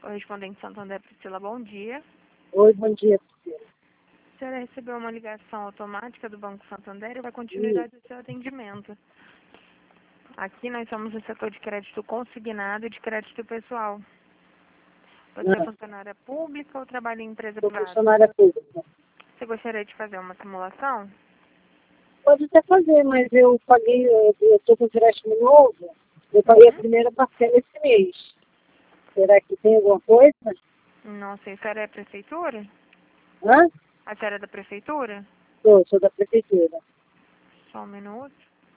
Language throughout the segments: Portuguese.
Correspondente Santander Priscila, bom dia. Oi, bom dia, Priscila. A senhora recebeu uma ligação automática do Banco Santander e vai continuidade do seu atendimento. Aqui nós somos o setor de crédito consignado e de crédito pessoal. Você é funcionária pública ou trabalha em empresa Sou privada? funcionária pública. Você gostaria de fazer uma simulação? Pode até fazer, mas eu paguei, eu estou com empréstimo novo, eu paguei a primeira parcela esse mês. Será que tem alguma coisa? Não sei, a senhora é prefeitura? Hã? A senhora é da prefeitura? Sou da prefeitura. Só um minuto.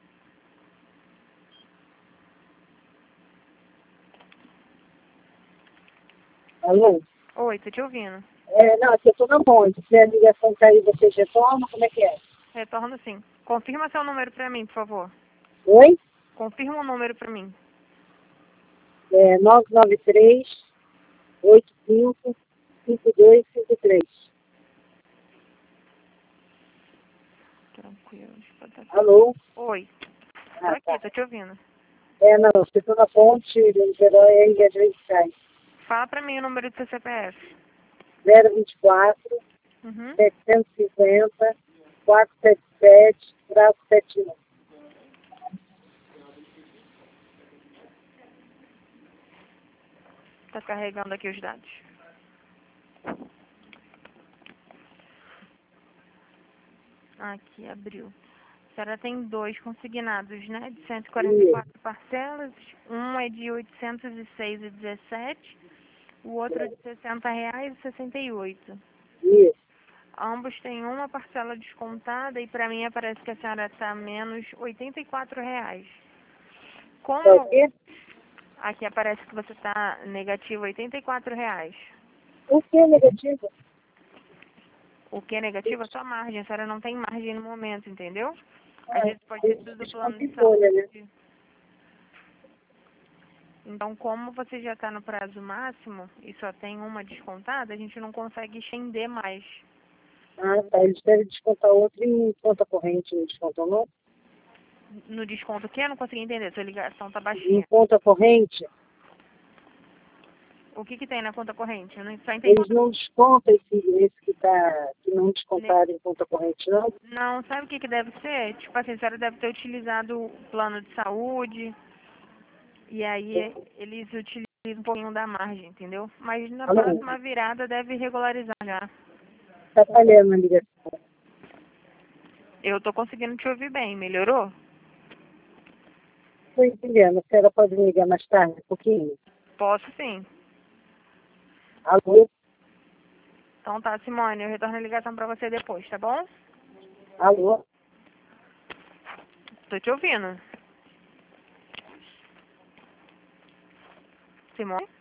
Alô? Oi, tô te ouvindo. Não, aqui eu estou na ponte. Se a ligação cair, vocês retornam? Como é que é? Retorno sim. Confirma seu número pra mim, por favor. Oi? Confirma o número pra mim. 993-85-5253. Tranquilo, deixa eu botar aqui. Alô? Oi, tô Ah, aqui, tá. tô te ouvindo. Não, eu estou na ponte de Niterói e às vezes cai. Fala pra mim o número do seu CPF. 024 Uhum. 750 477-71. Tá carregando aqui os dados. Aqui, abriu. A senhora tem 2 consignados, né? De 144 parcelas. Um é de 806,17. O outro de R$60,68. Isso. Ambos têm uma parcela descontada e para mim aparece que a senhora está menos R$84. É o Como quê? aqui aparece que você está negativo R$84. O que é negativo? O que é negativo é só margem. A senhora não tem margem no momento, entendeu? Às vezes pode ter sido do plano de Folha, né? saúde. Então, como você já está no prazo máximo e só tem uma descontada, a gente não consegue estender mais. Ah, tá. Eles devem descontar outro em conta corrente, não descontam não? No desconto que eu não consegui entender, sua ligação tá Em baixinha. conta corrente, O que que tem na conta corrente? Eu não só entendi. eles não descontam esse que não descontaram em conta corrente, não? Não, sabe o que que deve ser? Tipo assim, a senhora deve ter utilizado o plano de saúde e aí eles utilizam um pouquinho da margem, entendeu? Mas na Alô? próxima virada deve regularizar já. Tá falhando a ligação. Eu tô conseguindo te ouvir bem, melhorou? Estou entendendo. A senhora pode me ligar mais tarde, um pouquinho? Posso sim. Alô? Então tá, Simone, eu retorno a ligação pra você depois, tá bom? Alô? Tô te ouvindo. Simone?